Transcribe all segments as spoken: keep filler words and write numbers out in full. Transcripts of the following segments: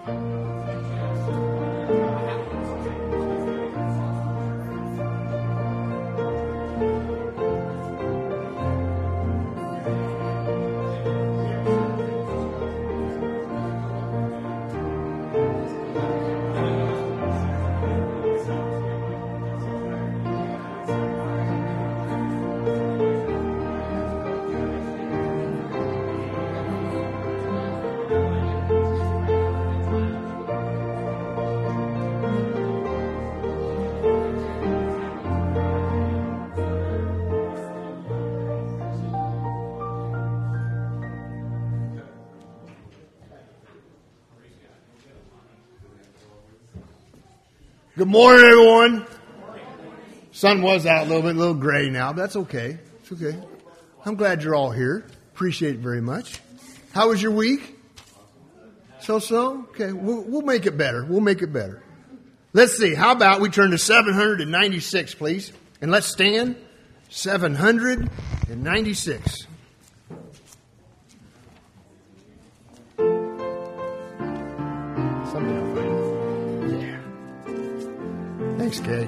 Good morning, everyone. Sun was out a little bit, a little gray now, but that's okay. It's okay. I'm glad you're all here. Appreciate it very much. How was your week? So-so? Okay, we'll, we'll make it better. We'll make it better. Let's see. How about we turn to seven hundred ninety-six, please? And let's stand. seven hundred ninety-six. Something I'll find. Yeah. Thanks, Kay.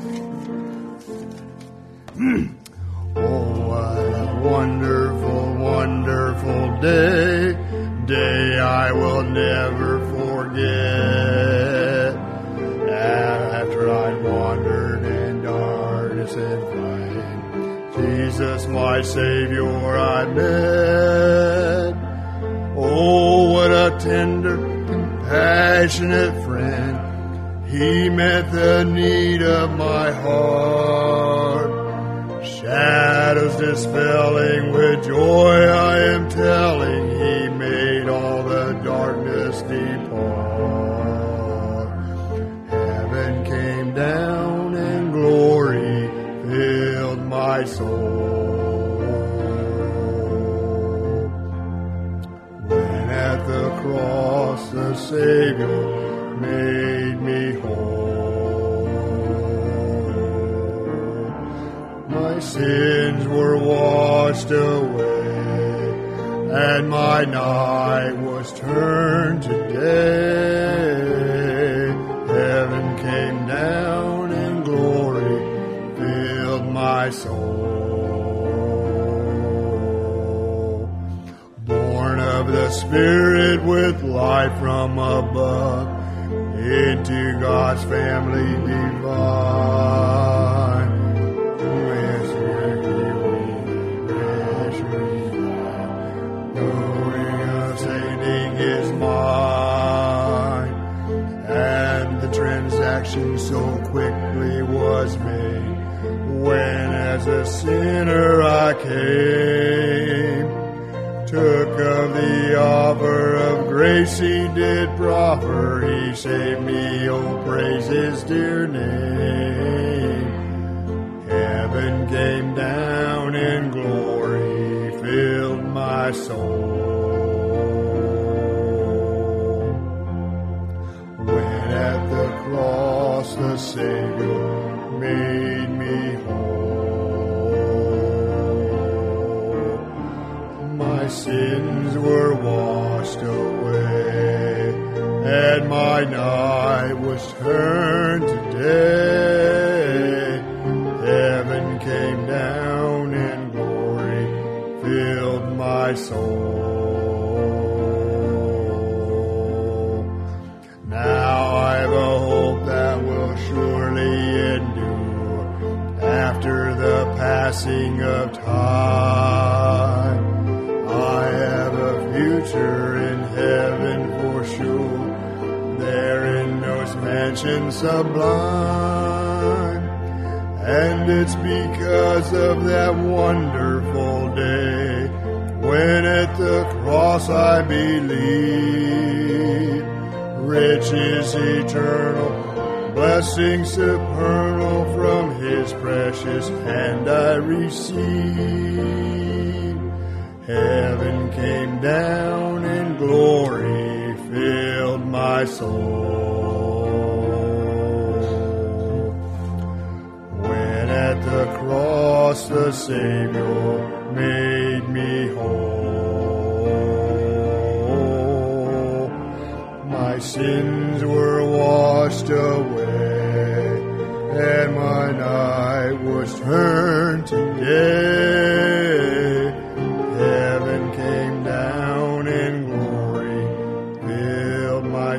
Oh, what a wonderful, wonderful day. Day I will never forget. After I'd wandered in darkness and flame, Jesus, my Savior, I met. Oh, what a tender, compassionate friend. He met the need of my heart. Shadows dispelling, with joy I am telling, He made all the darkness depart. Heaven came down and glory filled my soul. When at the cross the Savior made me whole. My sins were washed away, and my night was turned to day. Heaven came down, and glory filled my soul. Born of the Spirit with life from above, into God's family divine. Is mine, and the transaction so quickly was made, when as a sinner I came, took of the offer of grace He did proffer. He saved me, oh praise His dear name. Heaven came down and glory filled my soul. At the cross the Savior made me whole. My sins were washed away, and my night was turned to day. Heaven came down and glory filled my soul. After the passing of time, I have a future in heaven for sure, there in those mansions sublime. And it's because of that wonderful day, when at the cross I believe, riches eternal, blessings supernal from His precious hand I receive. Heaven came down and glory filled my soul. When at the cross the Savior made me whole. My My sins were washed away, and my night was turned to day. Heaven came down in glory, filled my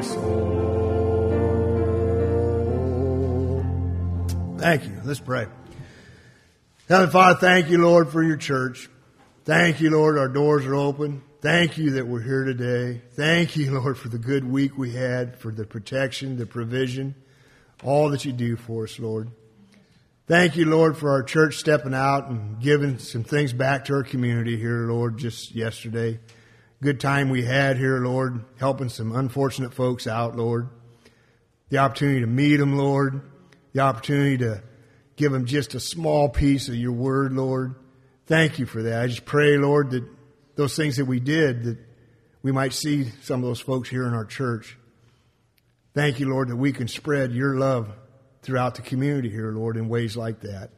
soul. Thank you. Let's pray. Heavenly Father, thank you, Lord, for your church. Thank you, Lord, our doors are open. Thank you that we're here today. Thank you, Lord, for the good week we had, for the protection, the provision, all that you do for us, Lord. Thank you, Lord, for our church stepping out and giving some things back to our community here, Lord, just yesterday. Good time we had here, Lord, helping some unfortunate folks out, Lord. The opportunity to meet them, Lord. The opportunity to give them just a small piece of your word, Lord. Thank you for that. I just pray, Lord, that those things that we did, that we might see some of those folks here in our church. Thank you, Lord, that we can spread your love throughout the community here, Lord, in ways like that.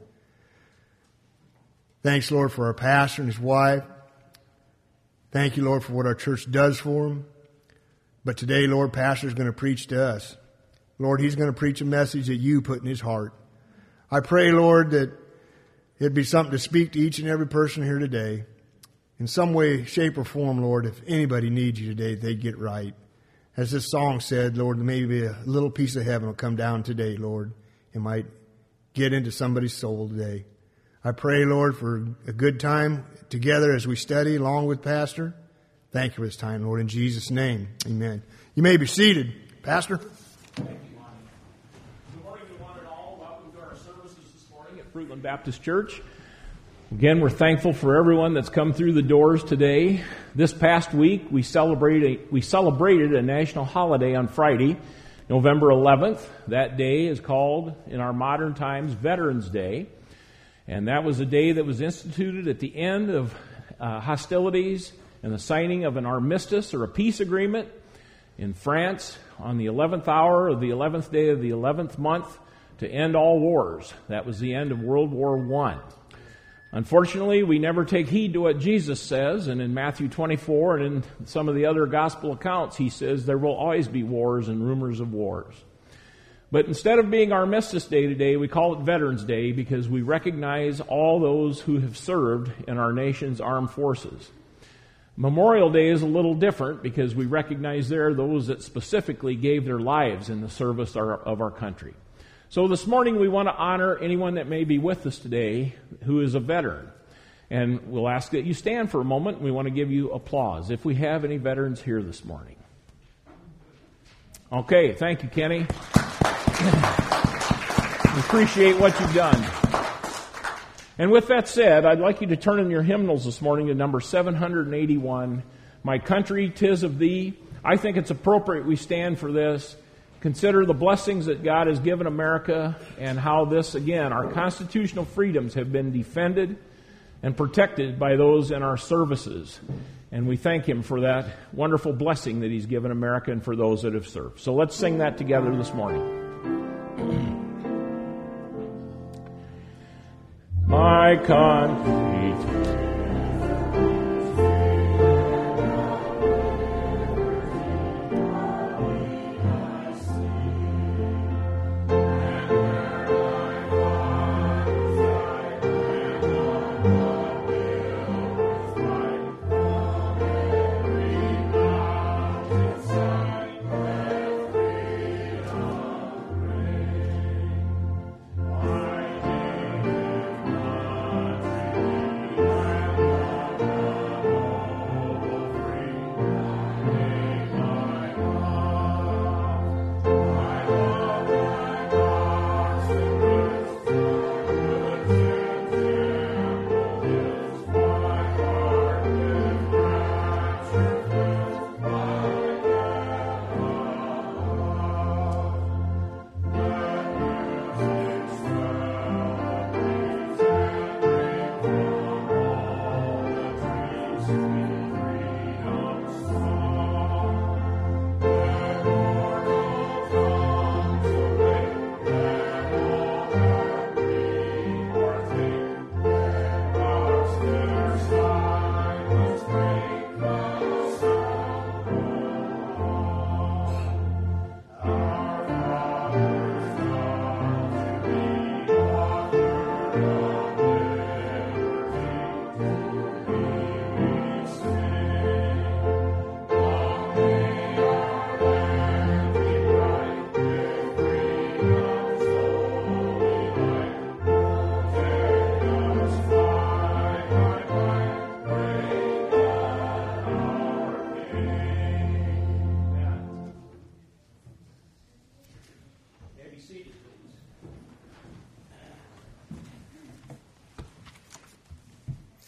Thanks, Lord, for our pastor and his wife. Thank you, Lord, for what our church does for him. But today, Lord, pastor's going to preach to us. Lord, he's going to preach a message that you put in his heart. I pray, Lord, that it'd be something to speak to each and every person here today. In some way, shape, or form, Lord, if anybody needs you today, they get right. As this song said, Lord, maybe a little piece of heaven will come down today, Lord. It might get into somebody's soul today. I pray, Lord, for a good time together as we study along with Pastor. Thank you for this time, Lord, in Jesus' name. Amen. You may be seated. Pastor. Thank you, Lonnie. Good morning to one and all. Welcome to our services this morning at Fruitland Baptist Church. Again, we're thankful for everyone that's come through the doors today. This past week, we celebrated, we celebrated a national holiday on Friday, November eleventh. That day is called, in our modern times, Veterans Day. And that was a day that was instituted at the end of uh, hostilities and the signing of an armistice or a peace agreement in France on the eleventh hour of the eleventh day of the eleventh month to end all wars. That was the end of World War One. Unfortunately, we never take heed to what Jesus says, and in Matthew twenty-four and in some of the other gospel accounts, he says there will always be wars and rumors of wars. But instead of being Armistice Day today, we call it Veterans Day because we recognize all those who have served in our nation's armed forces. Memorial Day is a little different because we recognize there those that specifically gave their lives in the service of our country. So this morning we want to honor anyone that may be with us today who is a veteran. And we'll ask that you stand for a moment. We want to give you applause if we have any veterans here this morning. Okay, thank you, Kenny. Appreciate what you've done. And with that said, I'd like you to turn in your hymnals this morning to number seven hundred eighty-one, My Country, 'Tis of Thee. I think it's appropriate we stand for this. Consider the blessings that God has given America and how this, again, our constitutional freedoms have been defended and protected by those in our services. And we thank Him for that wonderful blessing that He's given America and for those that have served. So let's sing that together this morning. My country,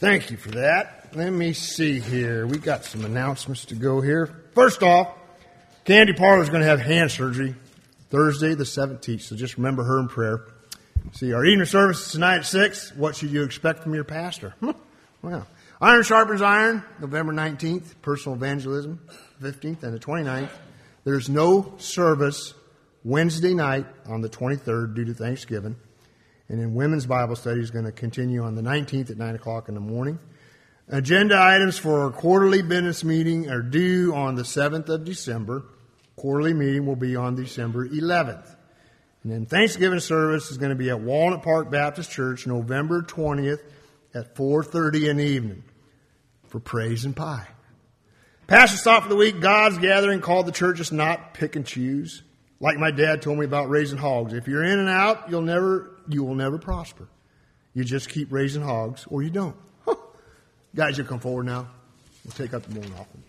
Thank you for that. Let me see here. We got some announcements to go here. First off, Candy Parlor is going to have hand surgery Thursday the seventeenth, so just remember her in prayer. See, our evening service is tonight at six. What should you expect from your pastor? Wow. Iron Sharpens Iron, November nineteenth. Personal Evangelism, fifteenth and the twenty-ninth. There's no service Wednesday night on the twenty-third due to Thanksgiving. And then Women's Bible Study is going to continue on the nineteenth at nine o'clock in the morning. Agenda items for our quarterly business meeting are due on the seventh of December. Quarterly meeting will be on December eleventh. And then Thanksgiving service is going to be at Walnut Park Baptist Church November twentieth at four thirty in the evening for praise and pie. Pastor's thought for the week, God's gathering called the church is not pick and choose. Like my dad told me about raising hogs. If you're in and out, you'll never, you will never prosper. You just keep raising hogs or you don't. Huh. Guys, you come forward now. We'll take up the morning offering.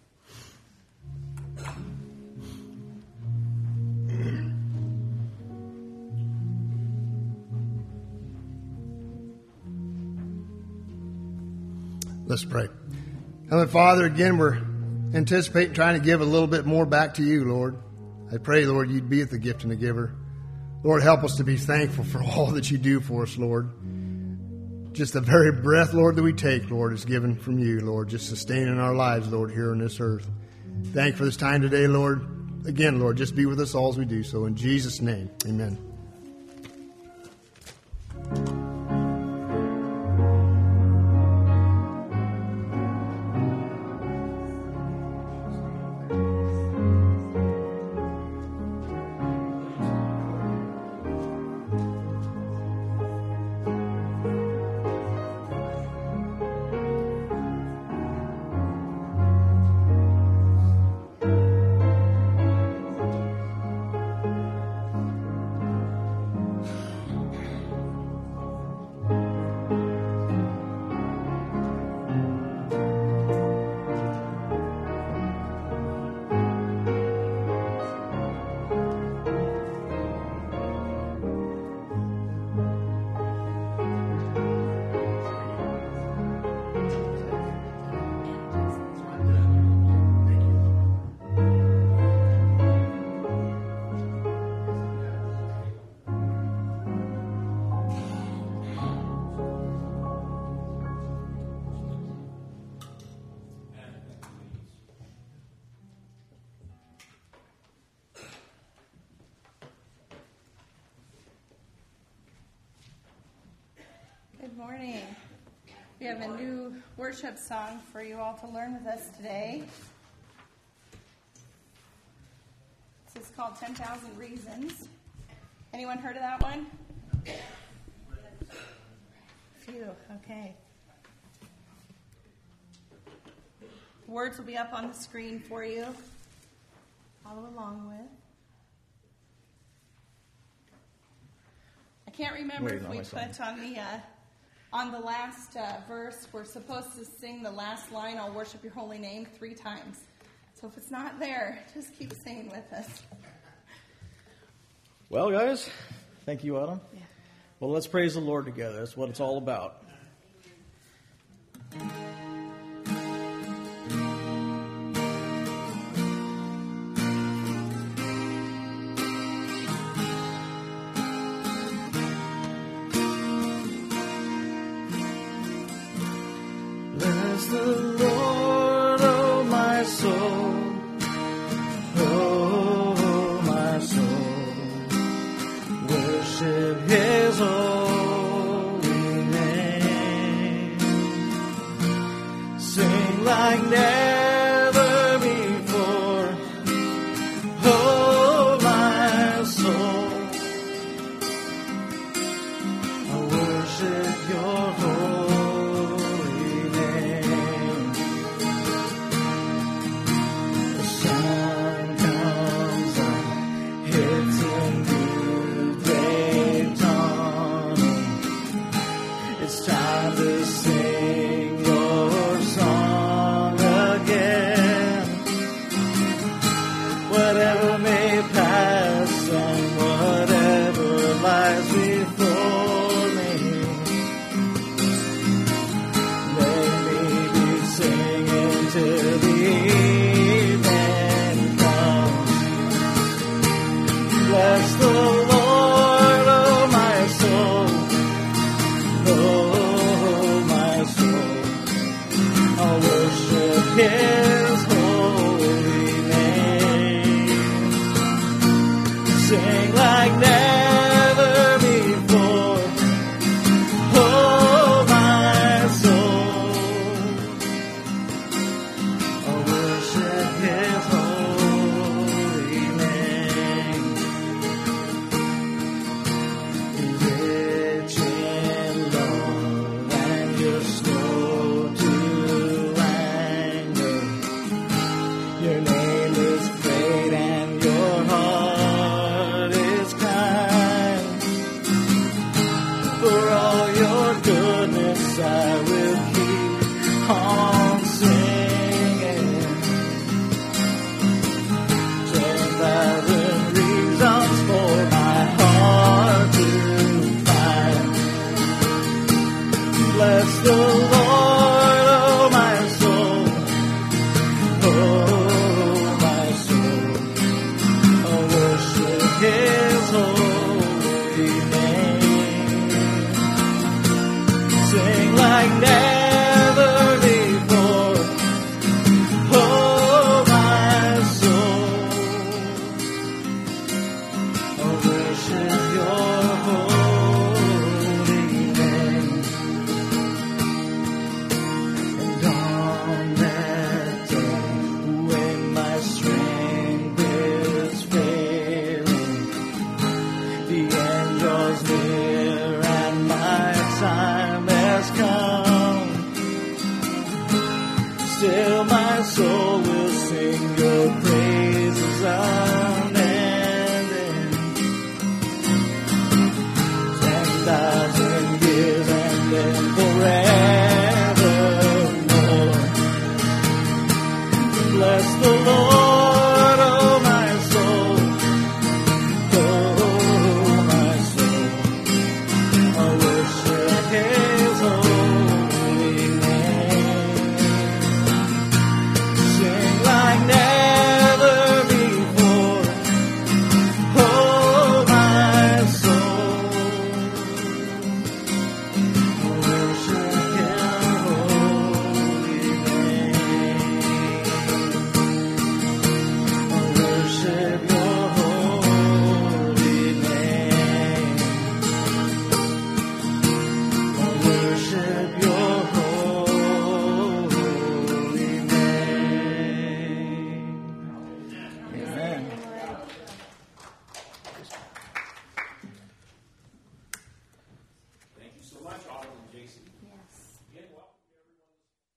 Let's pray. Heavenly Father, again, we're anticipating trying to give a little bit more back to you, Lord. I pray, Lord, you'd be at the gift and the giver. Lord, help us to be thankful for all that you do for us, Lord. Just the very breath, Lord, that we take, Lord, is given from you, Lord, just sustaining our lives, Lord, here on this earth. Thank you for this time today, Lord. Again, Lord, just be with us all as we do so. In Jesus' name, amen. Good morning. We have a new worship song for you all to learn with us today. This is called ten thousand Reasons. Anyone heard of that one? Phew, okay. The words will be up on the screen for you. Follow along with. I can't remember Wait, if we put on the uh, on the last uh, verse, we're supposed to sing the last line, I'll worship your holy name, three times. So if it's not there, just keep singing with us. Well, guys, thank you, Autumn. Yeah. Well, let's praise the Lord together. That's what it's all about. Bless the Lord, oh my soul, oh my soul, worship His holy name, sing like never before, oh my soul, I worship your holy name. name is great and your heart is kind. For all your goodness I will keep on singing. Ten thousand reasons for my heart to find. Bless the Lord, oh my soul, oh my soul, oh worship His holy name. Sing like never before, oh my soul, oh worship your holy name. And on that day when my strength is failing, the angels near and my time has come, still my soul will sing your praises unending. Ten thousand years and then forevermore. Bless the Lord, oh my soul, oh my soul, I worship His holy name. Sing like never before, oh my soul, I worship His holy name. I worship your holy name. I worship your holy name. Amen. Thank you so much, Autumn and Jason. Yes. Again, welcome to everyone.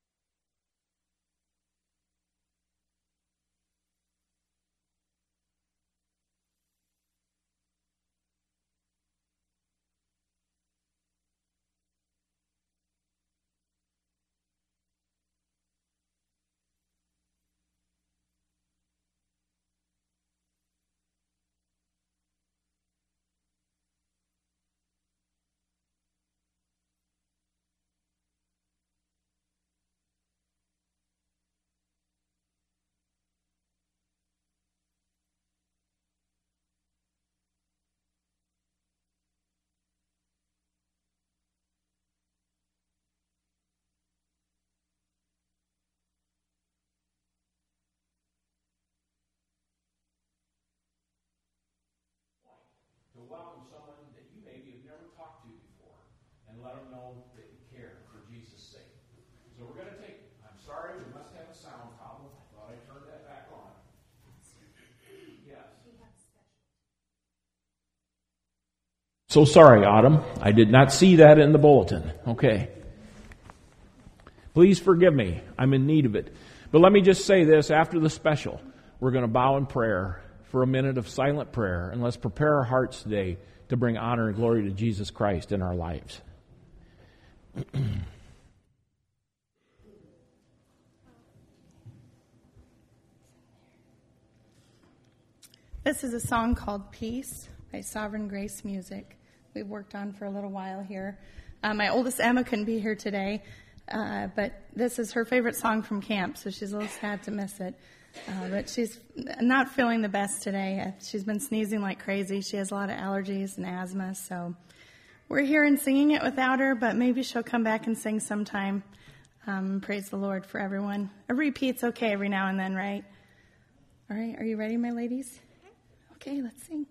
To welcome someone that you maybe have never talked to before and let them know that you care for Jesus' sake. So we're going to take, I'm sorry, we must have a sound problem. I thought I turned that back on. Yes. So sorry, Autumn. I did not see that in the bulletin. Okay. Please forgive me. I'm in need of it. But let me just say this. After the special, we're going to bow in prayer for a minute of silent prayer, and let's prepare our hearts today to bring honor and glory to Jesus Christ in our lives. This is a song called Peace by Sovereign Grace Music. We've worked on for a little while here. Uh, my oldest Emma couldn't be here today, uh, but this is her favorite song from camp, so she's a little sad to miss it. Uh, but she's not feeling the best today. Uh, she's been sneezing like crazy. She has a lot of allergies and asthma, so we're here and singing it without her, but maybe she'll come back and sing sometime. Um, praise the Lord for everyone. A repeat's okay every now and then, right? All right, are you ready, my ladies? Okay, let's sing.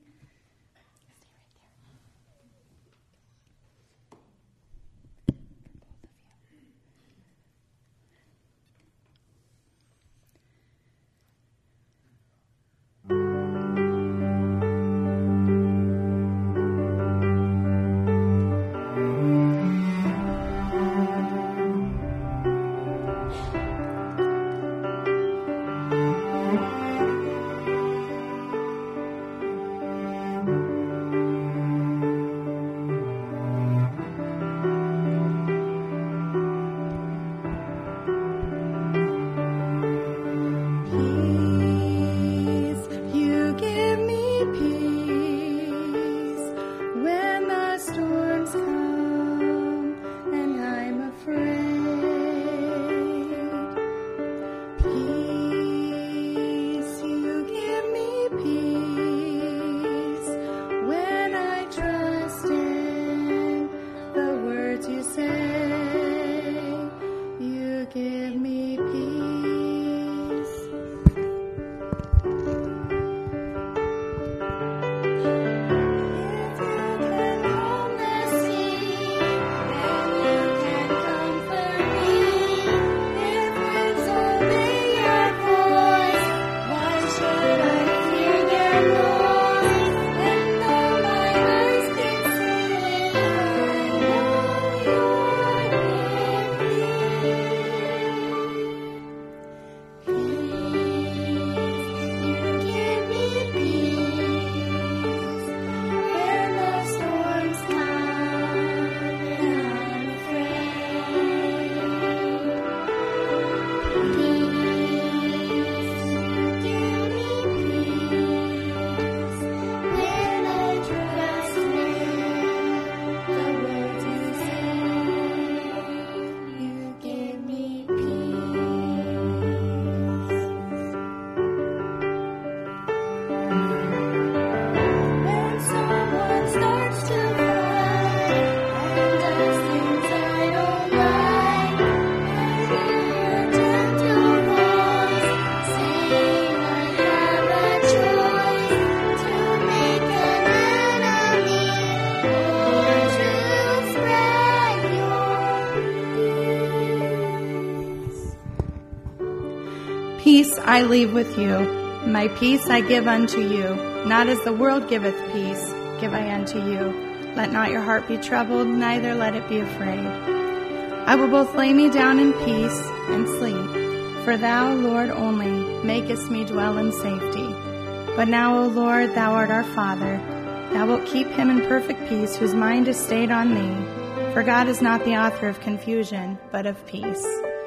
I leave with you. My peace I give unto you. Not as the world giveth peace, give I unto you. Let not your heart be troubled, neither let it be afraid. I will both lay me down in peace and sleep. For thou, Lord, only makest me dwell in safety. But now, O Lord, thou art our Father. Thou wilt keep him in perfect peace, whose mind is stayed on thee. For God is not the author of confusion, but of peace.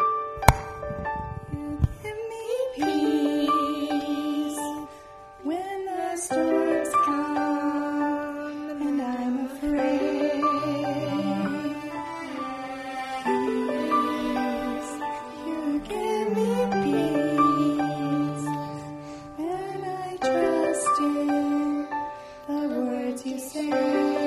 You give me peace when the storms come and I'm afraid. Peace, you give me peace when I trust in the words you say.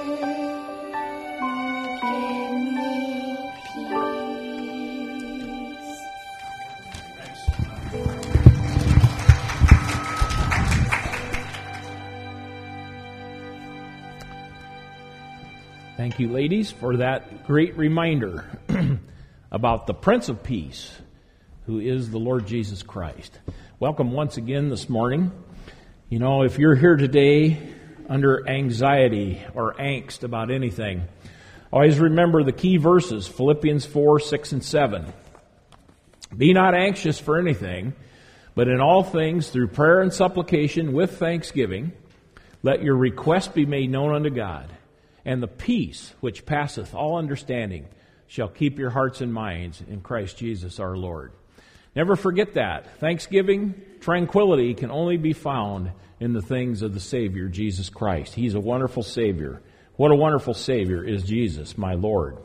Thank you, ladies, for that great reminder about the Prince of Peace, who is the Lord Jesus Christ. Welcome once again this morning. You know, if you're here today under anxiety or angst about anything, always remember the key verses, Philippians four, six, and seven. Be not anxious for anything, but in all things through prayer and supplication with thanksgiving, let your requests be made known unto God. And the peace which passeth all understanding shall keep your hearts and minds in Christ Jesus our Lord. Never forget that. Thanksgiving, tranquility can only be found in the things of the Savior, Jesus Christ. He's a wonderful Savior. What a wonderful Savior is Jesus, my Lord.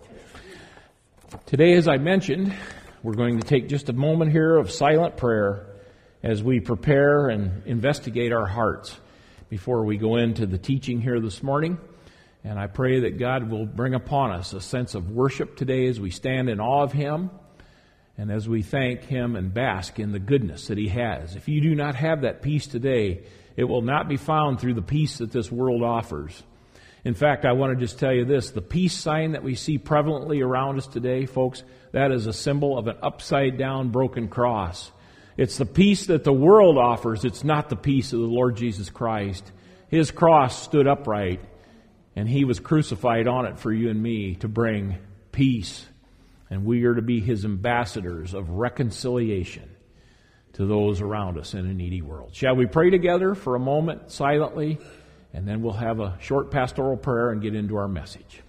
Today, as I mentioned, we're going to take just a moment here of silent prayer as we prepare and investigate our hearts before we go into the teaching here this morning. And I pray that God will bring upon us a sense of worship today as we stand in awe of Him and as we thank Him and bask in the goodness that He has. If you do not have that peace today, it will not be found through the peace that this world offers. In fact, I want to just tell you this. The peace sign that we see prevalently around us today, folks, that is a symbol of an upside-down broken cross. It's the peace that the world offers. It's not the peace of the Lord Jesus Christ. His cross stood upright, and He was crucified on it for you and me to bring peace. And we are to be His ambassadors of reconciliation to those around us in a needy world. Shall we pray together for a moment silently? And then we'll have a short pastoral prayer and get into our message.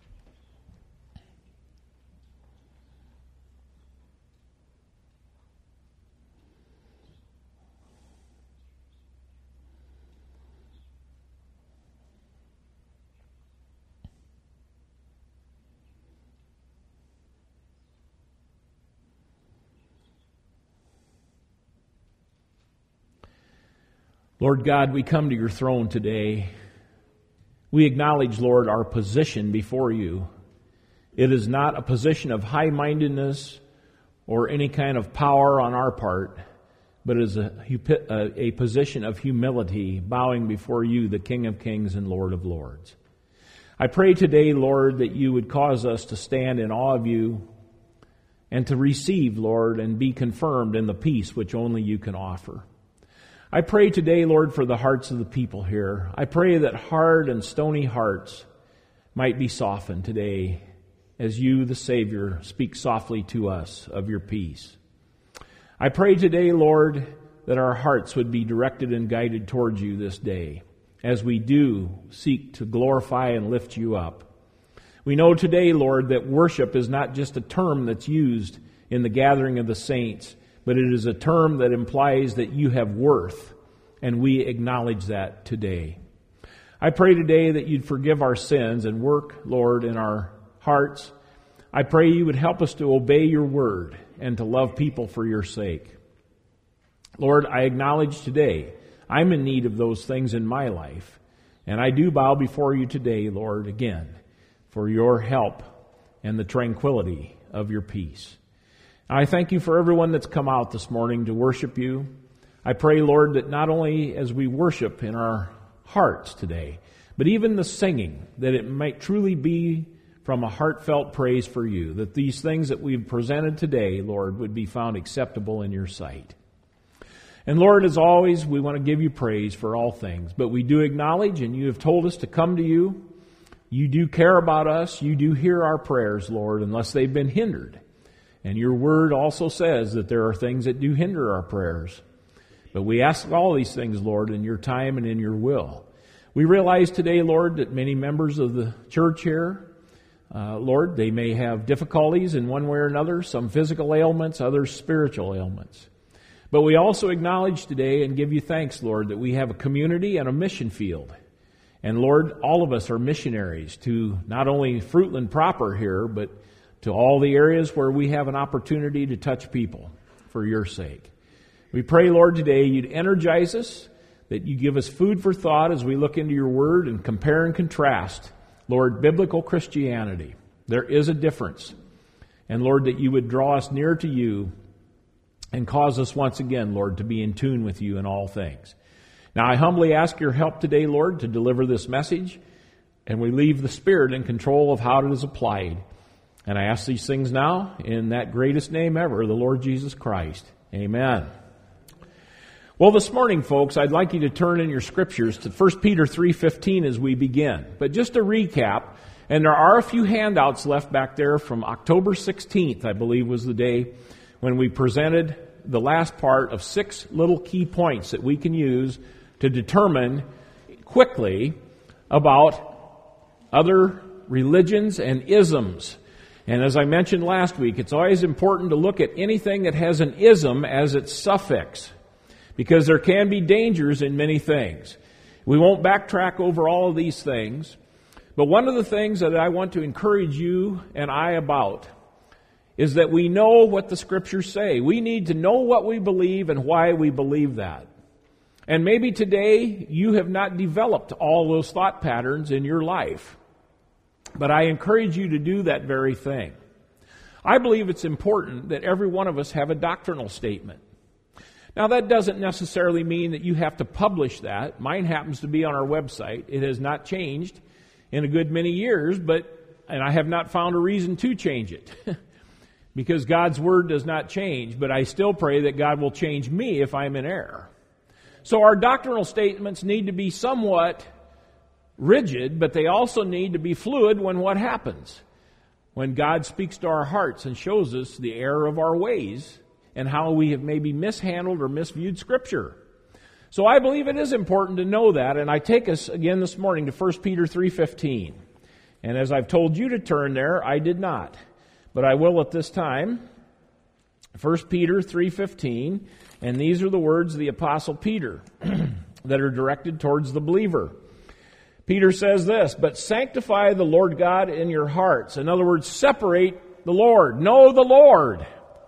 Lord God, we come to your throne today. We acknowledge, Lord, our position before you. It is not a position of high-mindedness or any kind of power on our part, but it is a, a position of humility, bowing before you, the King of Kings and Lord of Lords. I pray today, Lord, that you would cause us to stand in awe of you and to receive, Lord, and be confirmed in the peace which only you can offer. I pray today, Lord, for the hearts of the people here. I pray that hard and stony hearts might be softened today as you, the Savior, speak softly to us of your peace. I pray today, Lord, that our hearts would be directed and guided towards you this day as we do seek to glorify and lift you up. We know today, Lord, that worship is not just a term that's used in the gathering of the saints, but it is a term that implies that you have worth, and we acknowledge that today. I pray today that you'd forgive our sins and work, Lord, in our hearts. I pray you would help us to obey your word and to love people for your sake. Lord, I acknowledge today I'm in need of those things in my life, and I do bow before you today, Lord, again, for your help and the tranquility of your peace. I thank you for everyone that's come out this morning to worship you. I pray, Lord, that not only as we worship in our hearts today, but even the singing, that it might truly be from a heartfelt praise for you, that these things that we've presented today, Lord, would be found acceptable in your sight. And Lord, as always, we want to give you praise for all things. But we do acknowledge, and you have told us to come to you. You do care about us. You do hear our prayers, Lord, unless they've been hindered. And your word also says that there are things that do hinder our prayers. But we ask all these things, Lord, in your time and in your will. We realize today, Lord, that many members of the church here, uh, Lord, they may have difficulties in one way or another, some physical ailments, others spiritual ailments. But we also acknowledge today and give you thanks, Lord, that we have a community and a mission field. And Lord, all of us are missionaries to not only Fruitland proper here, but to all the areas where we have an opportunity to touch people for your sake. We pray, Lord, today you'd energize us, that you give us food for thought as we look into your word and compare and contrast, Lord, biblical Christianity. There is a difference. And Lord, that you would draw us near to you and cause us once again, Lord, to be in tune with you in all things. Now, I humbly ask your help today, Lord, to deliver this message, and we leave the Spirit in control of how it is applied. And I ask these things now in that greatest name ever, the Lord Jesus Christ. Amen. Well, this morning, folks, I'd like you to turn in your scriptures to First Peter three fifteen as we begin. But just to recap, and there are a few handouts left back there from October sixteenth, I believe was the day when we presented the last part of six little key points that we can use to determine quickly about other religions and isms. And as I mentioned last week, it's always important to look at anything that has an ism as its suffix, because there can be dangers in many things. We won't backtrack over all of these things, but one of the things that I want to encourage you and I about is that we know what the Scriptures say. We need to know what we believe and why we believe that. And maybe today you have not developed all those thought patterns in your life. But I encourage you to do that very thing. I believe it's important that every one of us have a doctrinal statement. Now, that doesn't necessarily mean that you have to publish that. Mine happens to be on our website. It has not changed in a good many years, but and I have not found a reason to change it. Because God's Word does not change, but I still pray that God will change me if I'm in error. So our doctrinal statements need to be somewhat rigid, but they also need to be fluid when what happens? When God speaks to our hearts and shows us the error of our ways and how we have maybe mishandled or misviewed Scripture. So I believe it is important to know that, and I take us again this morning to First Peter three fifteen. And as I've told you to turn there, I did not. But I will at this time. First Peter three fifteen, and these are the words of the Apostle Peter that are directed towards the believer. Peter says this, "But sanctify the Lord God in your hearts." In other words, separate the Lord. Know the Lord.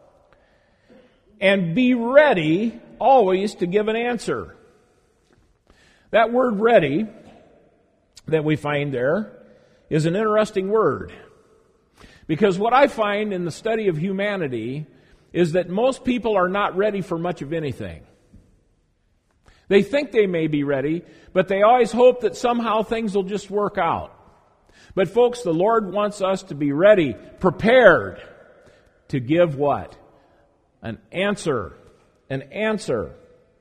And be ready always to give an answer. That word ready that we find there is an interesting word. Because what I find in the study of humanity is that most people are not ready for much of anything. They think they may be ready, but they always hope that somehow things will just work out. But folks, the Lord wants us to be ready, prepared to give what? An answer. An answer.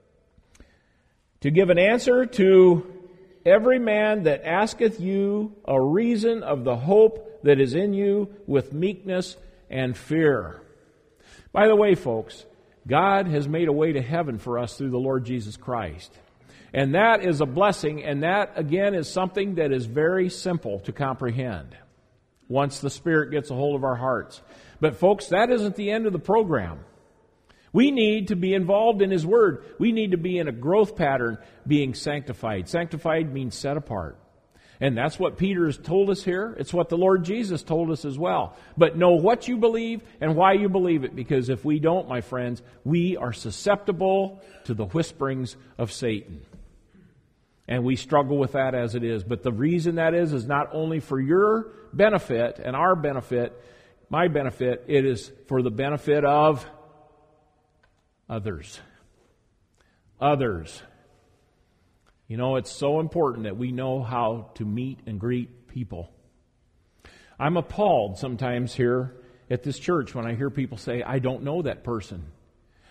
To give an answer to every man that asketh you a reason of the hope that is in you with meekness and fear. By the way, folks, God has made a way to heaven for us through the Lord Jesus Christ. And that is a blessing, and that, again, is something that is very simple to comprehend once the Spirit gets a hold of our hearts. But folks, that isn't the end of the program. We need to be involved in His Word. We need to be in a growth pattern, being sanctified. Sanctified means set apart. And that's what Peter has told us here. It's what the Lord Jesus told us as well. But know what you believe and why you believe it. Because if we don't, my friends, we are susceptible to the whisperings of Satan. And we struggle with that as it is. But the reason that is, is not only for your benefit and our benefit, my benefit, it is for the benefit of others. Others. You know, it's so important that we know how to meet and greet people. I'm appalled sometimes here at this church when I hear people say, I don't know that person.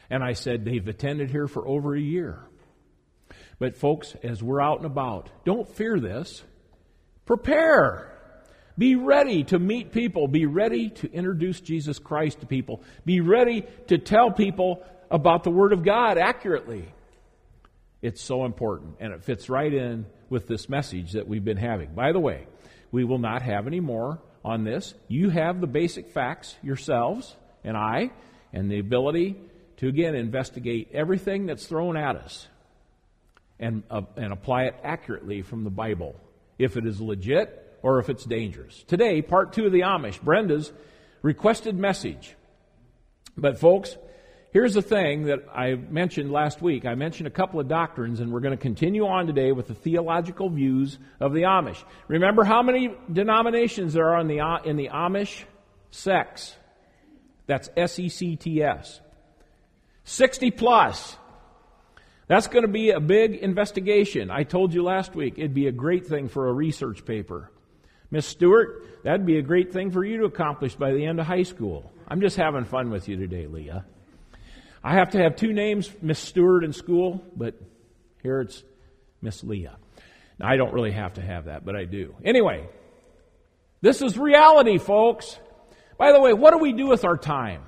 And I said, they've attended here for over a year. But folks, as we're out and about, don't fear this. Prepare. Be ready to meet people. Be ready to introduce Jesus Christ to people. Be ready to tell people about the Word of God accurately. It's so important, and it fits right in with this message that we've been having. By the way, we will not have any more on this. You have the basic facts yourselves, and I, and the ability to, again, investigate everything that's thrown at us and, uh, and apply it accurately from the Bible, if it is legit or if it's dangerous. Today, part two of the Amish, Brenda's requested message. But folks, here's the thing that I mentioned last week. I mentioned a couple of doctrines, and we're going to continue on today with the theological views of the Amish. Remember how many denominations there are in the, in the Amish sects? That's S E C T S. sixty plus. That's going to be a big investigation. I told you last week it'd be a great thing for a research paper. Miss Stewart, that'd be a great thing for you to accomplish by the end of high school. I'm just having fun with you today, Leah. I have to have two names, Miss Stewart in school, but here it's Miss Leah. Now, I don't really have to have that, but I do. Anyway, this is reality, folks. By the way, what do we do with our time?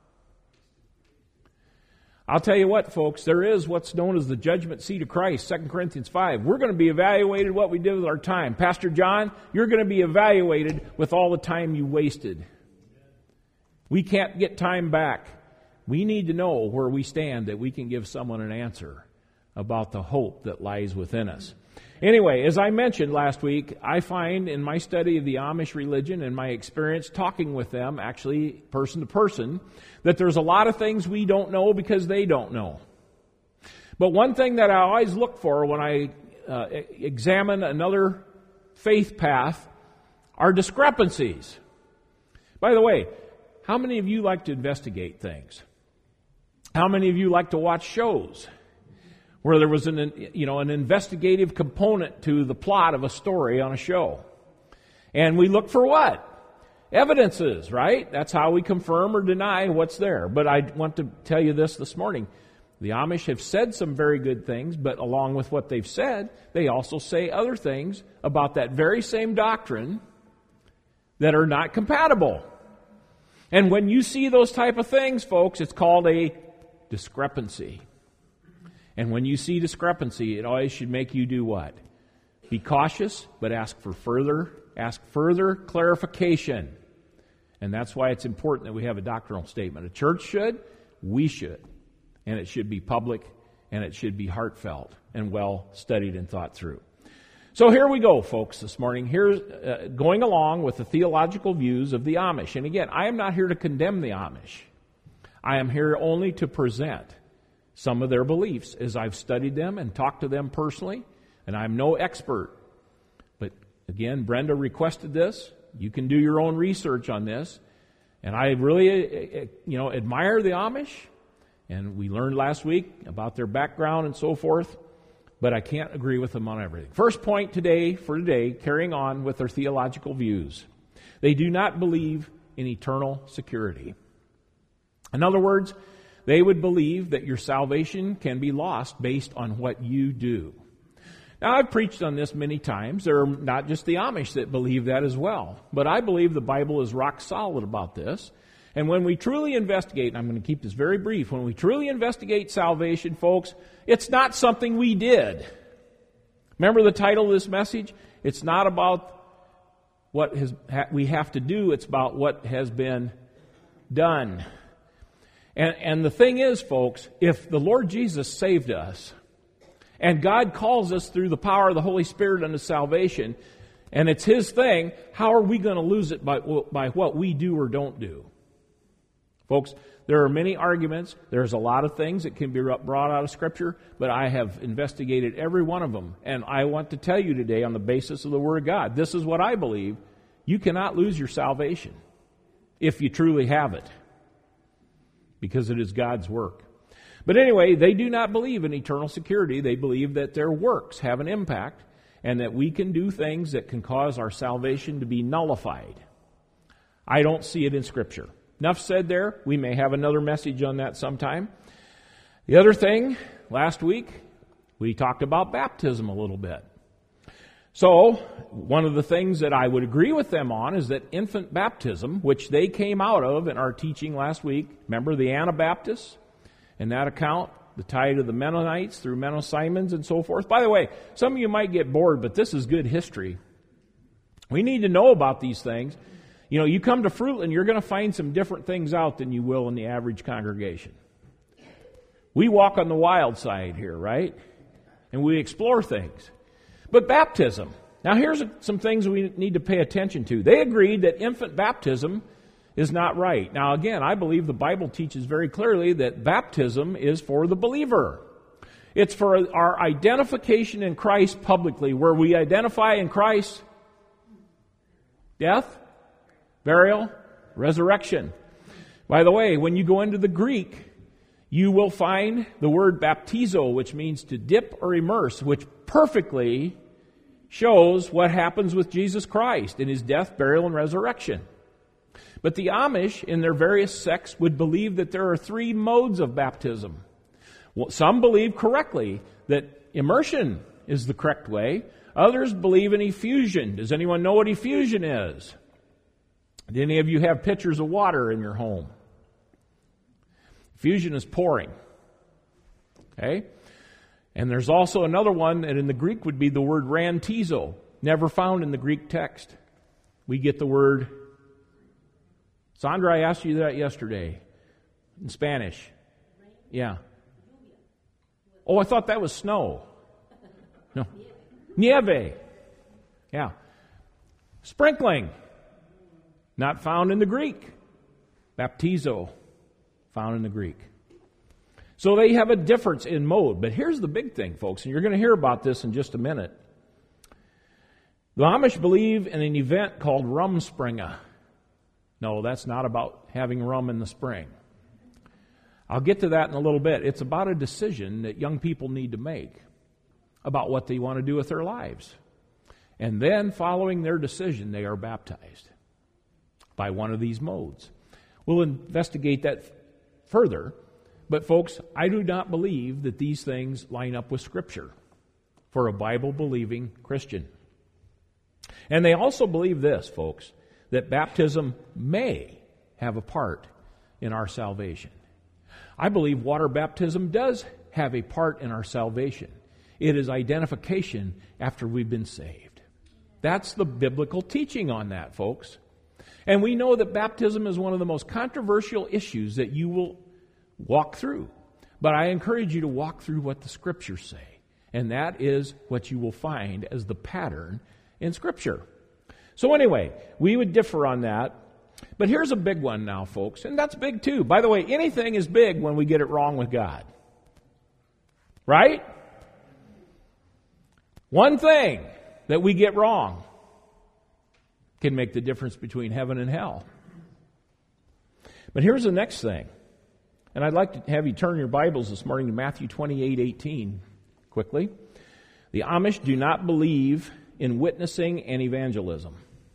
I'll tell you what, folks, there is what's known as the judgment seat of Christ, Second Corinthians five. We're going to be evaluated what we did with our time. Pastor John, you're going to be evaluated with all the time you wasted. We can't get time back. We need to know where we stand that we can give someone an answer about the hope that lies within us. Anyway, as I mentioned last week, I find in my study of the Amish religion and my experience talking with them, actually person to person, that there's a lot of things we don't know because they don't know. But one thing that I always look for when I uh, examine another faith path are discrepancies. By the way, how many of you like to investigate things? How many of you like to watch shows where there was an, you know, an investigative component to the plot of a story on a show? And we look for what? Evidences, right? That's how we confirm or deny what's there. But I want to tell you this this morning. The Amish have said some very good things, but along with what they've said, they also say other things about that very same doctrine that are not compatible. And when you see those type of things, folks, it's called a discrepancy. And when you see discrepancy, it always should make you do what? Be cautious, but ask for further, ask further clarification. And that's why it's important that we have a doctrinal statement. A church should, we should. And it should be public, and it should be heartfelt and well studied and thought through. So here we go, folks, this morning. Here's uh, going along with the theological views of the Amish. And again, I am not here to condemn the Amish. I am here only to present some of their beliefs as I've studied them and talked to them personally. And I'm no expert. But again, Brenda requested this. You can do your own research on this. And I really, you know, admire the Amish. And we learned last week about their background and so forth. But I can't agree with them on everything. First point today, for today, carrying on with their theological views. They do not believe in eternal security. In other words, they would believe that your salvation can be lost based on what you do. Now, I've preached on this many times. There are not just the Amish that believe that as well. But I believe the Bible is rock solid about this. And when we truly investigate, and I'm going to keep this very brief, when we truly investigate salvation, folks, it's not something we did. Remember the title of this message? It's not about what has, we have to do. It's about what has been done. And, and the thing is, folks, if the Lord Jesus saved us, and God calls us through the power of the Holy Spirit unto salvation, and it's His thing, how are we going to lose it by, by what we do or don't do? Folks, there are many arguments. There's a lot of things that can be brought out of Scripture, but I have investigated every one of them. And I want to tell you today on the basis of the Word of God, this is what I believe. You cannot lose your salvation if you truly have it, because it is God's work. But anyway, they do not believe in eternal security. They believe that their works have an impact and that we can do things that can cause our salvation to be nullified. I don't see it in Scripture. Enough said there. We may have another message on that sometime. The other thing, last week, we talked about baptism a little bit. So, one of the things that I would agree with them on is that infant baptism, which they came out of in our teaching last week, remember the Anabaptists and that account, the tide of the Mennonites through Menno-Simons and so forth. By the way, some of you might get bored, but this is good history. We need to know about these things. You know, you come to Fruitland, you're going to find some different things out than you will in the average congregation. We walk on the wild side here, right? And we explore things. But baptism. Now here's some things we need to pay attention to. They agreed that infant baptism is not right. Now again, I believe the Bible teaches very clearly that baptism is for the believer. It's for our identification in Christ publicly, where we identify in Christ's death, burial, resurrection. By the way, when you go into the Greek, you will find the word baptizo, which means to dip or immerse, which perfectly shows what happens with Jesus Christ in His death, burial, and resurrection. But the Amish, in their various sects, would believe that there are three modes of baptism. Well, some believe correctly that immersion is the correct way. Others believe in effusion. Does anyone know what effusion is? Do any of you have pitchers of water in your home? Effusion is pouring. Okay? And there's also another one that in the Greek would be the word rantizo, never found in the Greek text. We get the word, Sandra, I asked you that yesterday, in Spanish. Yeah. Oh, I thought that was snow. No. Nieve. Yeah. Sprinkling. Not found in the Greek. Baptizo. Found in the Greek. So they have a difference in mode. But here's the big thing, folks, and you're going to hear about this in just a minute. The Amish believe in an event called Rumspringa. No, that's not about having rum in the spring. I'll get to that in a little bit. It's about a decision that young people need to make about what they want to do with their lives. And then, following their decision, they are baptized by one of these modes. We'll investigate that further. But folks, I do not believe that these things line up with Scripture for a Bible-believing Christian. And they also believe this, folks, that baptism may have a part in our salvation. I believe water baptism does have a part in our salvation. It is identification after we've been saved. That's the biblical teaching on that, folks. And we know that baptism is one of the most controversial issues that you will walk through. But I encourage you to walk through what the Scriptures say. And that is what you will find as the pattern in Scripture. So anyway, we would differ on that. But here's a big one now, folks. And that's big too. By the way, anything is big when we get it wrong with God. Right? One thing that we get wrong can make the difference between heaven and hell. But here's the next thing. And I'd like to have you turn your Bibles this morning to Matthew twenty-eight eighteen quickly. The Amish do not believe in witnessing and evangelism.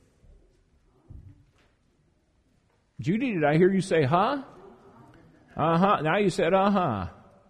Judy, did I hear you say, huh? Uh-huh. Now you said, uh-huh.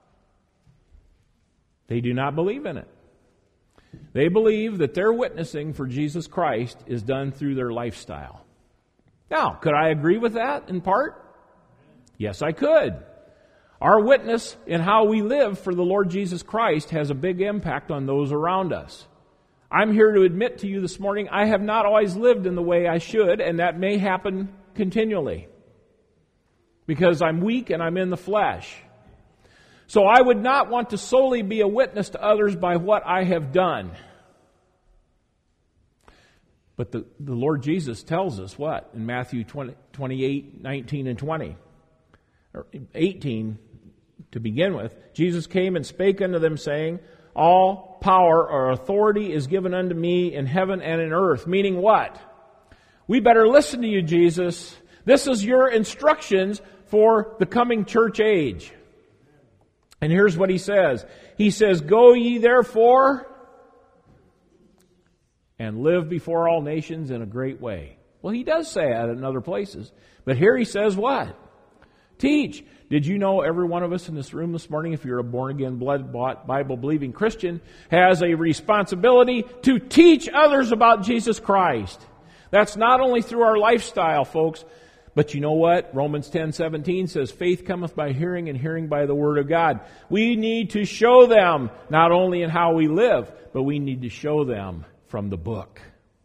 They do not believe in it. They believe that their witnessing for Jesus Christ is done through their lifestyle. Now, could I agree with that in part? Yes, I could. Our witness in how we live for the Lord Jesus Christ has a big impact on those around us. I'm here to admit to you this morning, I have not always lived in the way I should, and that may happen continually. Because I'm weak and I'm in the flesh. So I would not want to solely be a witness to others by what I have done. But the, the Lord Jesus tells us what? In Matthew twenty, twenty-eight, nineteen, and twenty. Or eighteen, to begin with. Jesus came and spake unto them, saying, all power or authority is given unto me in heaven and in earth. Meaning what? We better listen to you, Jesus. This is your instructions for the coming church age. And here's what he says. He says, go ye therefore and live before all nations in a great way. Well, he does say that in other places. But here he says what? Teach. Did you know every one of us in this room this morning, if you're a born-again, blood-bought, Bible-believing Christian, has a responsibility to teach others about Jesus Christ? That's not only through our lifestyle, folks, but you know what? Romans ten seventeen says, faith cometh by hearing, and hearing by the word of God. We need to show them, not only in how we live, but we need to show them from the book.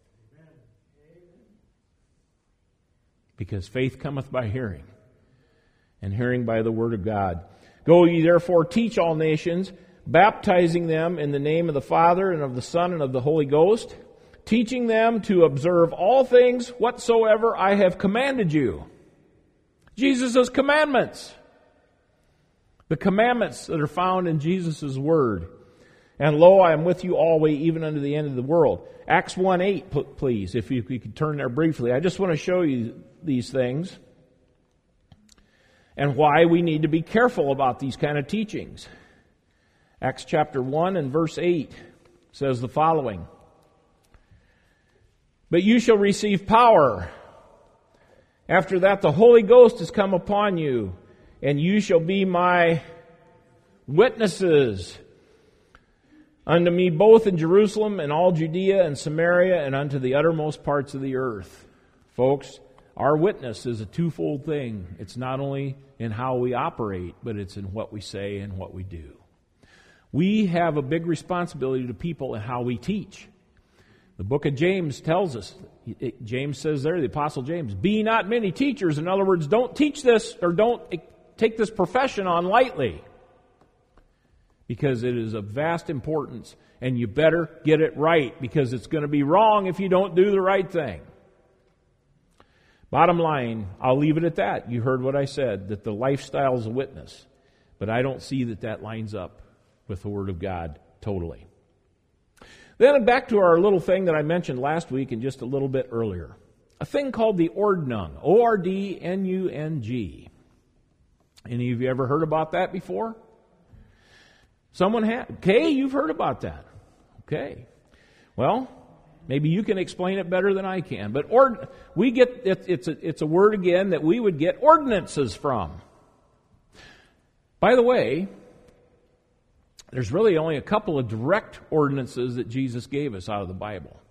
Because faith cometh by hearing, and hearing by the word of God. Go ye therefore teach all nations, baptizing them in the name of the Father, and of the Son, and of the Holy Ghost, teaching them to observe all things whatsoever I have commanded you. Jesus' commandments. The commandments that are found in Jesus' word. And lo, I am with you always, even unto the end of the world. Acts one eight, please, if you, if you could turn there briefly. I just want to show you these things and why we need to be careful about these kind of teachings. Acts chapter one and verse eight says the following. But you shall receive power. After that the Holy Ghost is come upon you, and you shall be my witnesses unto me both in Jerusalem and all Judea and Samaria and unto the uttermost parts of the earth. Folks, our witness is a twofold thing. It's not only in how we operate, but it's in what we say and what we do. We have a big responsibility to people in how we teach. The book of James tells us, James says there, the Apostle James, be not many teachers. In other words, don't teach this or don't take this profession on lightly. Because it is of vast importance, and you better get it right, because it's going to be wrong if you don't do the right thing. Bottom line, I'll leave it at that. You heard what I said, that the lifestyle is a witness. But I don't see that that lines up with the Word of God totally. Then back to our little thing that I mentioned last week and just a little bit earlier. A thing called the Ordnung. O R D N U N G. Any of you ever heard about that before? Someone had. Okay, you've heard about that. Okay. Well, maybe you can explain it better than I can. But ord, we get it, it's a it's a word again that we would get ordinances from. By the way, there's really only a couple of direct ordinances that Jesus gave us out of the Bible.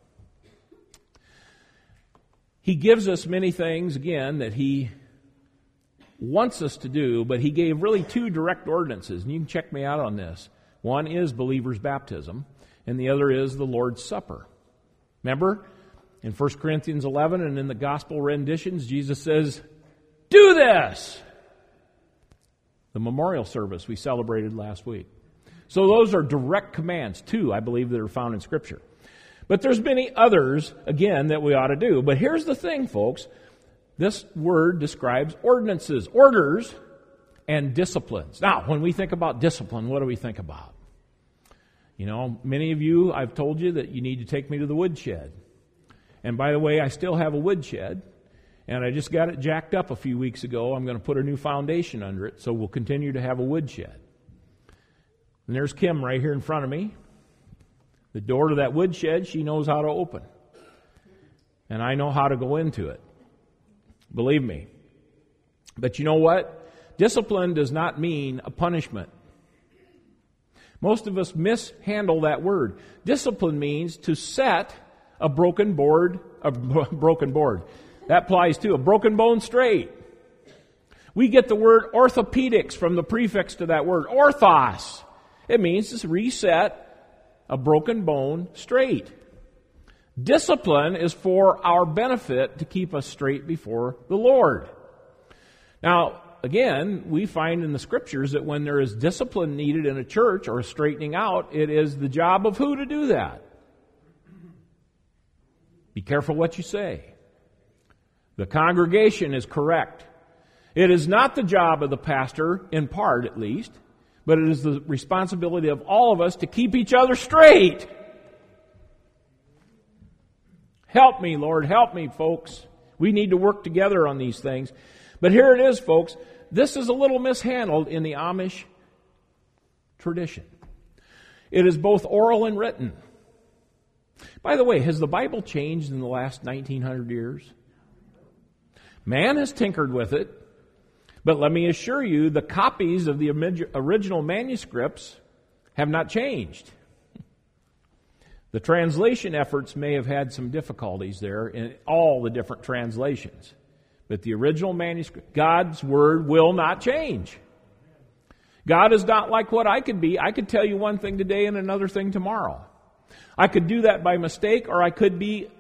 He gives us many things, again, that He wants us to do, but He gave really two direct ordinances, and you can check me out on this. One is believer's baptism, and the other is the Lord's Supper. Remember, in First Corinthians eleven and in the gospel renditions, Jesus says, do this! The memorial service we celebrated last week. So those are direct commands, too, I believe, that are found in Scripture. But there's many others, again, that we ought to do. But here's the thing, folks. This word describes ordinances, orders, and disciplines. Now, when we think about discipline, what do we think about? You know, many of you, I've told you that you need to take me to the woodshed. And by the way, I still have a woodshed, and I just got it jacked up a few weeks ago. I'm going to put a new foundation under it, so we'll continue to have a woodshed. And there's Kim right here in front of me. The door to that woodshed, she knows how to open. And I know how to go into it. Believe me. But you know what? Discipline does not mean a punishment. Most of us mishandle that word. Discipline means to set a broken board, a broken board. That applies to a broken bone straight. We get the word orthopedics from the prefix to that word, orthos. It means to reset a broken bone straight. Discipline is for our benefit to keep us straight before the Lord. Now, again, we find in the Scriptures that when there is discipline needed in a church or a straightening out, it is the job of who to do that? Be careful what you say. The congregation is correct. It is not the job of the pastor, in part at least, but it is the responsibility of all of us to keep each other straight. Help me, Lord, help me, folks. We need to work together on these things. But here it is, folks. This is a little mishandled in the Amish tradition. It is both oral and written. By the way, has the Bible changed in the last nineteen hundred years? Man has tinkered with it. But let me assure you, the copies of the original manuscripts have not changed. The translation efforts may have had some difficulties there in all the different translations. But the original manuscript, God's Word will not change. God is not like what I could be. I could tell you one thing today and another thing tomorrow. I could do that by mistake, or I could be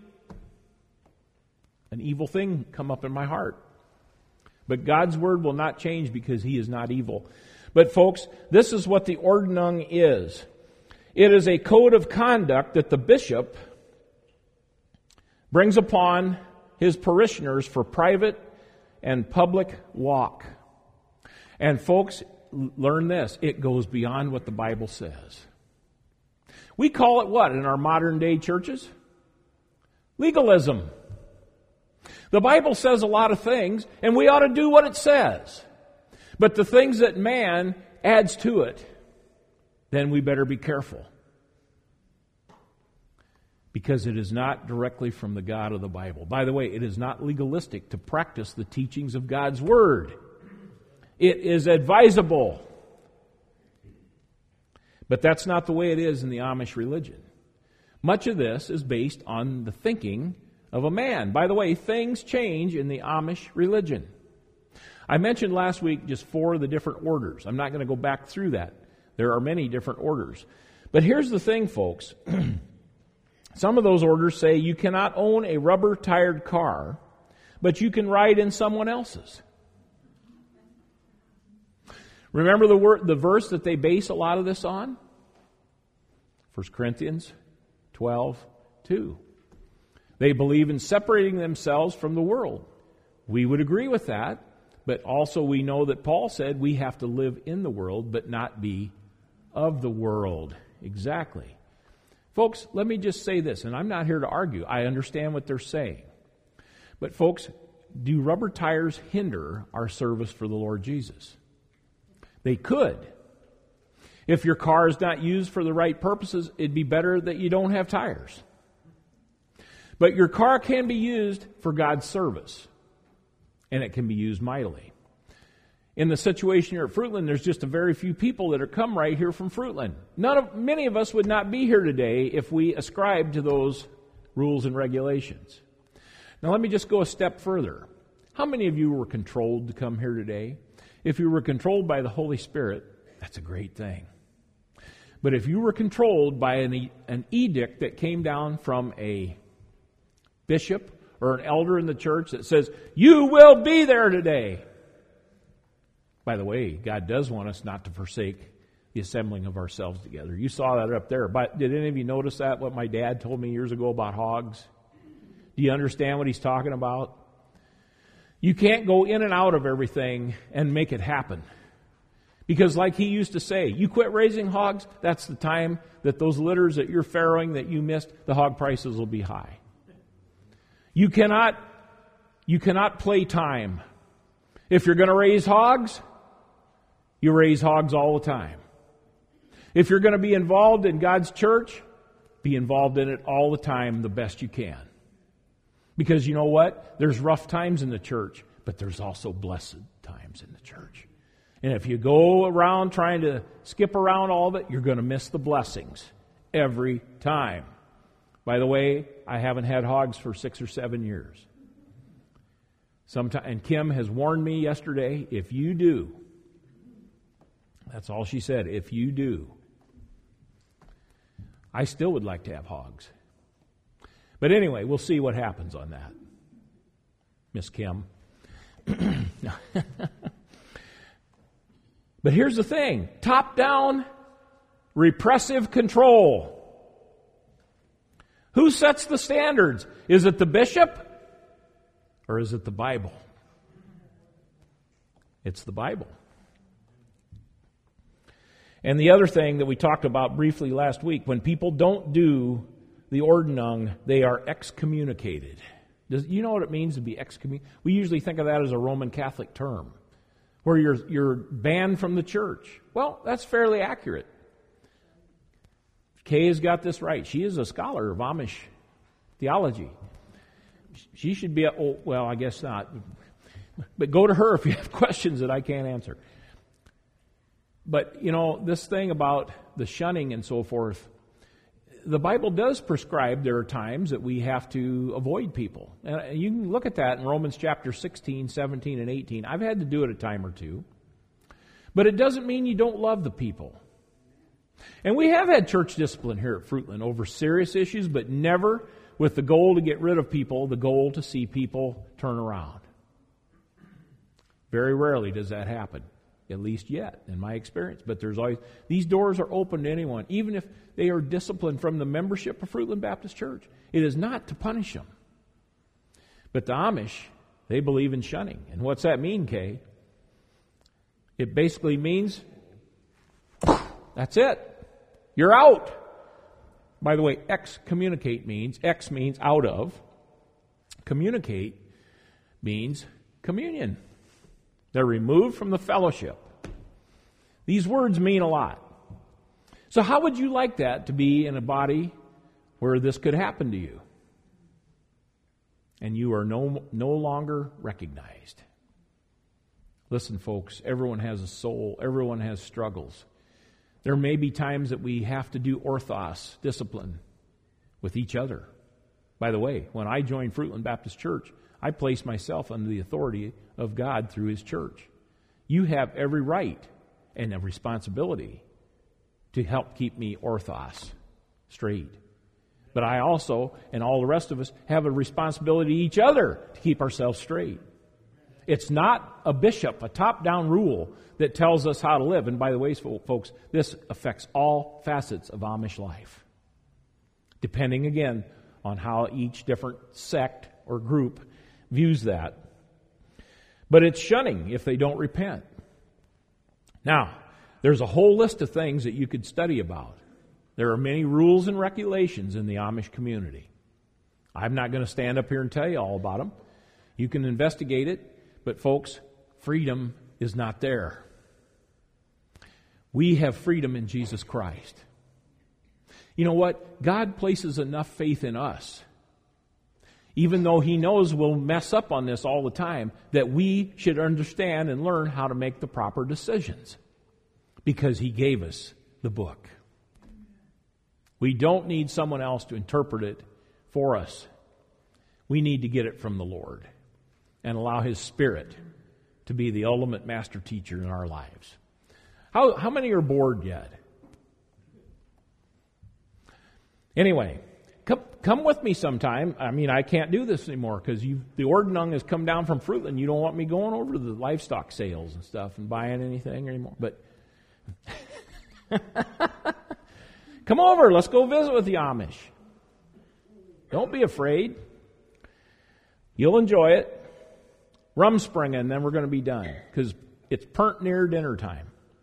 an evil thing come up in my heart. But God's Word will not change because He is not evil. But folks, this is what the Ordnung is. It is a code of conduct that the bishop brings upon his parishioners for private and public walk. And folks, learn this. It goes beyond what the Bible says. We call it what in our modern day churches? Legalism. The Bible says a lot of things, and we ought to do what it says. But the things that man adds to it, then we better be careful. Because it is not directly from the God of the Bible. By the way, it is not legalistic to practice the teachings of God's Word. It is advisable. But that's not the way it is in the Amish religion. Much of this is based on the thinking of a man. By the way, things change in the Amish religion. I mentioned last week just four of the different orders. I'm not going to go back through that. There are many different orders. But here's the thing, folks. Some of those orders say you cannot own a rubber-tired car, but you can ride in someone else's. Remember the word, the verse that they base a lot of this on? First Corinthians twelve two. They believe in separating themselves from the world. We would agree with that, but also we know that Paul said we have to live in the world, but not be of the world. Exactly. Folks, let me just say this, and I'm not here to argue. I understand what they're saying. But folks, do rubber tires hinder our service for the Lord Jesus? They could. If your car is not used for the right purposes, it'd be better that you don't have tires. But your car can be used for God's service, and it can be used mightily. In the situation here at Fruitland, there's just a very few people that have come right here from Fruitland. None of, many of us would not be here today if we ascribed to those rules and regulations. Now let me just go a step further. How many of you were controlled to come here today? If you were controlled by the Holy Spirit, that's a great thing. But if you were controlled by an, an edict that came down from a bishop or an elder in the church that says, you will be there today. By the way, God does want us not to forsake the assembling of ourselves together. You saw that up there. But did any of you notice that, what my dad told me years ago about hogs? Do you understand what he's talking about? You can't go in and out of everything and make it happen. Because like he used to say, you quit raising hogs, that's the time that those litters that you're farrowing that you missed, the hog prices will be high. You cannot, you cannot play time. If you're going to raise hogs, you raise hogs all the time. If you're going to be involved in God's church, be involved in it all the time the best you can. Because you know what? There's rough times in the church, but there's also blessed times in the church. And if you go around trying to skip around all of it, you're going to miss the blessings every time. By the way, I haven't had hogs for six or seven years. Sometime, and Kim has warned me yesterday, if you do, that's all she said, if you do, I still would like to have hogs. But anyway, we'll see what happens on that, Miss Kim. But here's the thing, top-down, repressive control. Who sets the standards? Is it the bishop or is it the Bible? It's the Bible. And the other thing that we talked about briefly last week, when people don't do the Ordnung, they are excommunicated. Does, you know what it means to be excommunicated? We usually think of that as a Roman Catholic term, where you're, you're banned from the church. Well, that's fairly accurate. Kay has got this right. She is a scholar of Amish theology. She should be, oh, well, I guess not. But go to her if you have questions that I can't answer. But, you know, this thing about the shunning and so forth, the Bible does prescribe there are times that we have to avoid people. And you can look at that in Romans chapter sixteen, seventeen, and eighteen. I've had to do it a time or two. But it doesn't mean you don't love the people. And we have had church discipline here at Fruitland over serious issues, but never with the goal to get rid of people, the goal to see people turn around. Very rarely does that happen, at least yet, in my experience. But there's always, these doors are open to anyone, even if they are disciplined from the membership of Fruitland Baptist Church. It is not to punish them. But the Amish, they believe in shunning. And what's that mean, Kay? It basically means, that's it. You're out. By the way, excommunicate means, ex means out of. Communicate means communion. They're removed from the fellowship. These words mean a lot. So how would you like that to be in a body where this could happen to you? And you are no, no longer recognized. Listen, folks, everyone has a soul. Everyone has struggles. There may be times that we have to do orthos, discipline, with each other. By the way, when I joined Fruitland Baptist Church, I placed myself under the authority of God through His church. You have every right and a responsibility to help keep me orthos, straight. But I also, and all the rest of us, have a responsibility to each other to keep ourselves straight. It's not a bishop, a top-down rule that tells us how to live. And by the way, folks, this affects all facets of Amish life, depending, again, on how each different sect or group views that. But it's shunning if they don't repent. Now, there's a whole list of things that you could study about. There are many rules and regulations in the Amish community. I'm not going to stand up here and tell you all about them. You can investigate it. But folks, freedom is not there. We have freedom in Jesus Christ. You know what? God places enough faith in us, even though He knows we'll mess up on this all the time, that we should understand and learn how to make the proper decisions, because He gave us the book. We don't need someone else to interpret it for us. We need to get it from the Lord and allow His Spirit to be the ultimate master teacher in our lives. How, how many are bored yet? Anyway, come, come with me sometime. I mean, I can't do this anymore because the Ordnung has come down from Fruitland. You don't want me going over to the livestock sales and stuff and buying anything anymore. But come over. Let's go visit with the Amish. Don't be afraid. You'll enjoy it. Rumspringa, and then we're going to be done because it's pert near dinner time.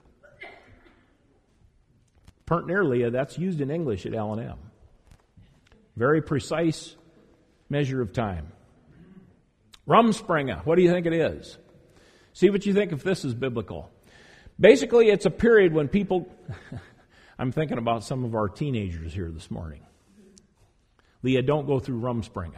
Pert near, Leah, that's used in English at L and M. Very precise measure of time. Rumspringa, what do you think it is? See what you think if this is biblical. Basically, it's a period when people... I'm thinking about some of our teenagers here this morning. Leah, don't go through Rumspringa.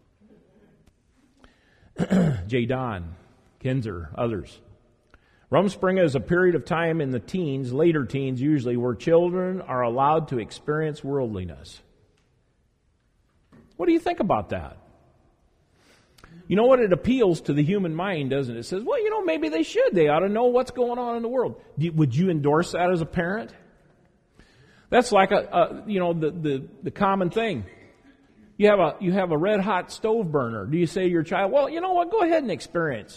J. Don, Kinzer, others. Rumspringa is a period of time in the teens, later teens usually, where children are allowed to experience worldliness. What do you think about that? You know what? It appeals to the human mind, doesn't it? It says, well, you know, maybe they should. They ought to know what's going on in the world. Would you endorse that as a parent? That's like a, a you know, the, the, the common thing. You have a you have a red hot stove burner. Do you say to your child, well, you know what, go ahead and experience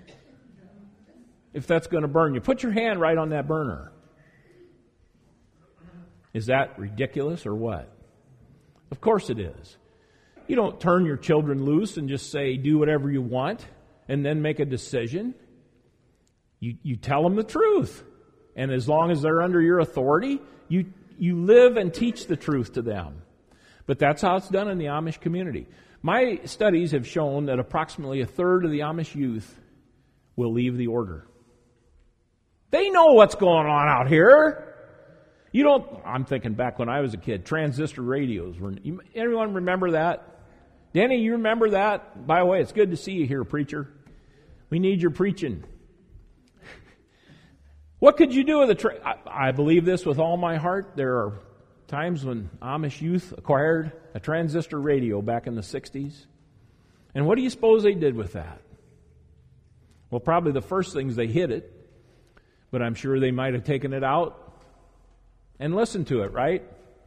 if that's going to burn you. Put your hand right on that burner. Is that ridiculous or what? Of course it is. You don't turn your children loose and just say, do whatever you want and then make a decision. You you tell them the truth. And as long as they're under your authority, you you live and teach the truth to them. But that's how it's done in the Amish community. My studies have shown that approximately a third of the Amish youth will leave the order. They know what's going on out here. You don't, I'm thinking back when I was a kid, transistor radios. Were, anyone remember that? Danny, you remember that? By the way, it's good to see you here, preacher. We need your preaching. What could you do with a tra- I, I believe this with all my heart. There are times when Amish youth acquired a transistor radio back in the sixties. And what do you suppose they did with that? Well, probably the first things they hid it, but I'm sure they might have taken it out and listened to it, right?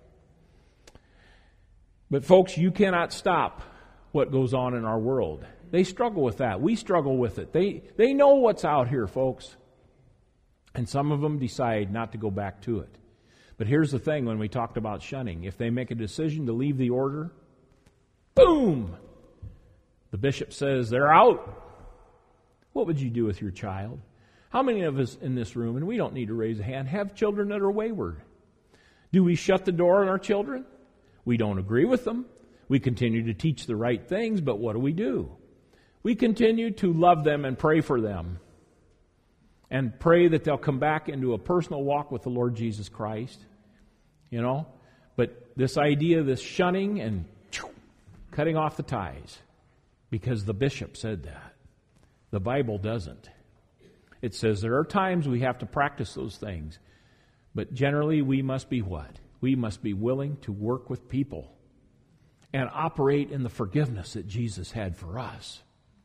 But folks, you cannot stop what goes on in our world. They struggle with that. We struggle with it. They they know what's out here, folks. And some of them decide not to go back to it. But here's the thing when we talked about shunning. If they make a decision to leave the order, boom! The bishop says they're out. What would you do with your child? How many of us in this room, and we don't need to raise a hand, have children that are wayward? Do we shut the door on our children? We don't agree with them. We continue to teach the right things, but what do we do? We continue to love them and pray for them. And pray that they'll come back into a personal walk with the Lord Jesus Christ. You know? But this idea, this shunning and cutting off the ties, because the bishop said that. The Bible doesn't. It says there are times we have to practice those things. But generally we must be what? We must be willing to work with people and operate in the forgiveness that Jesus had for us.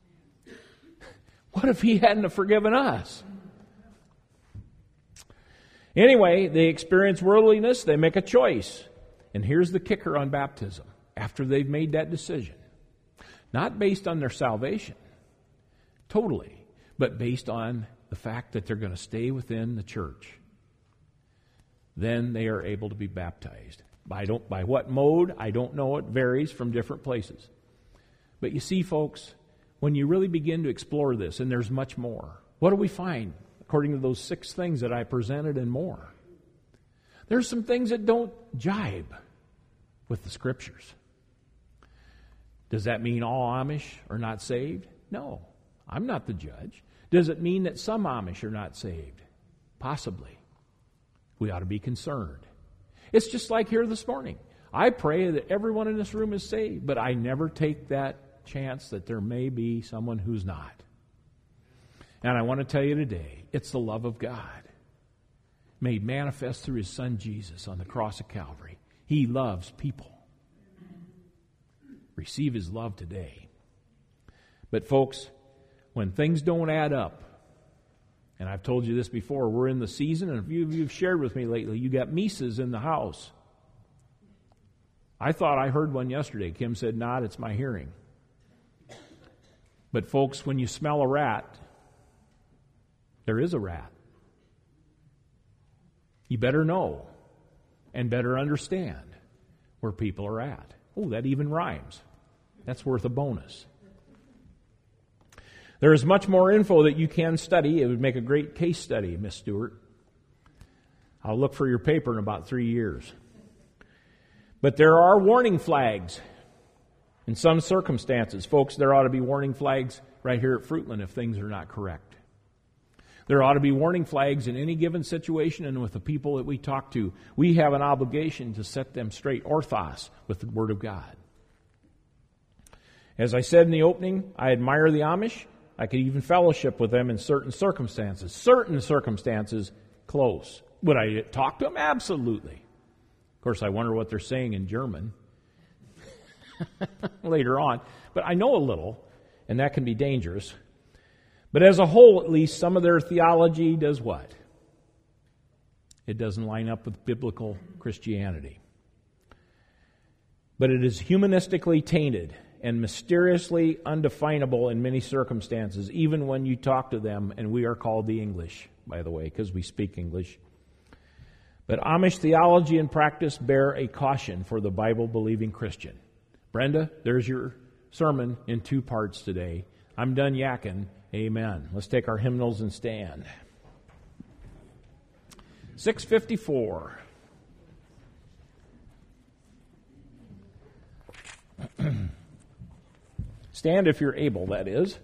What if He hadn't have forgiven us? Anyway, they experience worldliness, they make a choice. And here's the kicker on baptism. After they've made that decision, not based on their salvation, totally, but based on the fact that they're going to stay within the church, then they are able to be baptized. By, don't, by what mode? I don't know. It varies from different places. But you see, folks, when you really begin to explore this, and there's much more, what do we find? According to those six things that I presented and more. There's some things that don't jibe with the Scriptures. Does that mean all Amish are not saved? No, I'm not the judge. Does it mean that some Amish are not saved? Possibly. We ought to be concerned. It's just like here this morning. I pray that everyone in this room is saved, but I never take that chance that there may be someone who's not. And I want to tell you today, it's the love of God made manifest through His Son Jesus on the cross of Calvary. He loves people. Receive His love today. But folks, when things don't add up, and I've told you this before, we're in the season, and a few of you have shared with me lately, you got Mises in the house. I thought I heard one yesterday. Kim said, not, it's my hearing. But folks, when you smell a rat, there is a rat. You better know and better understand where people are at. Oh, that even rhymes. That's worth a bonus. There is much more info that you can study. It would make a great case study, Miss Stewart. I'll look for your paper in about three years. But there are warning flags in some circumstances. Folks, there ought to be warning flags right here at Fruitland if things are not correct. There ought to be warning flags in any given situation and with the people that we talk to. We have an obligation to set them straight, orthos, with the Word of God. As I said in the opening, I admire the Amish. I could even fellowship with them in certain circumstances. Certain circumstances, close. Would I talk to them? Absolutely. Of course, I wonder what they're saying in German later on. But I know a little, and that can be dangerous. But as a whole, at least, some of their theology does what? It doesn't line up with biblical Christianity. But it is humanistically tainted and mysteriously undefinable in many circumstances, even when you talk to them, and we are called the English, by the way, because we speak English. But Amish theology and practice bear a caution for the Bible-believing Christian. Brenda, there's your sermon in two parts today. I'm done yakking. Amen. Let's take our hymnals and stand. six fifty-four. Stand if you're able, that is.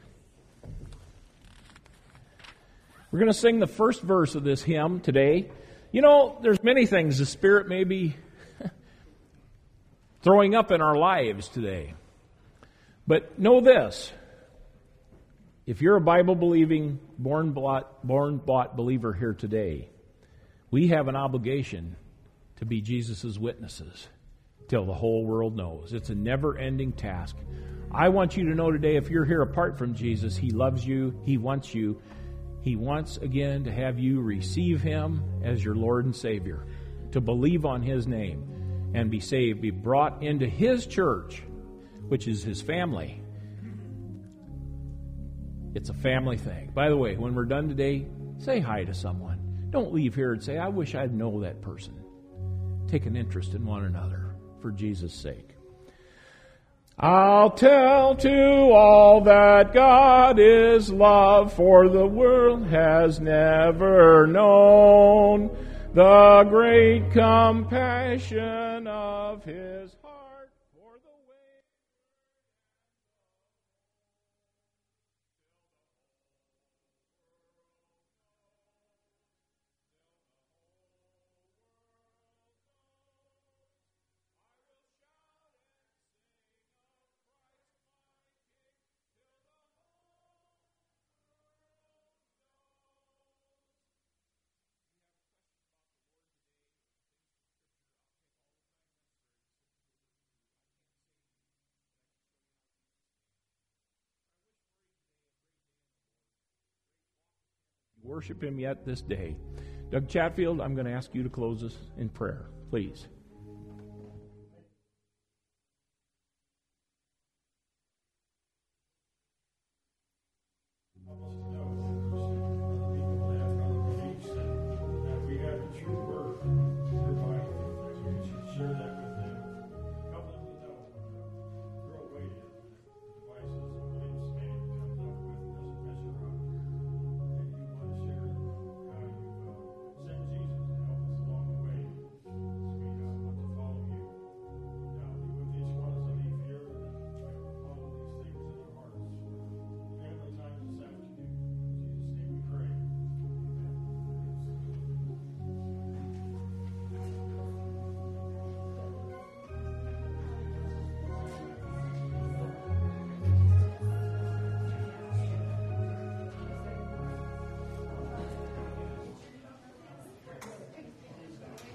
We're going to sing the first verse of this hymn today. You know, there's many things the Spirit may be throwing up in our lives today. But know this. if you're a Bible-believing, born-bought, born-bought believer here today, we have an obligation to be Jesus' witnesses till the whole world knows. It's a never-ending task. I want you to know today, if you're here apart from Jesus, He loves you. He wants you. He wants, again, to have you receive Him as your Lord and Savior, to believe on His name and be saved, be brought into His church, which is His family. It's a family thing. By the way, when we're done today, say hi to someone. Don't leave here and say, I wish I'd know that person. Take an interest in one another for Jesus' sake. I'll tell to all that God is love, for the world has never known the great compassion of His heart for the way. Worship Him yet this day. Doug Chatfield, I'm going to ask you to close us in prayer, please.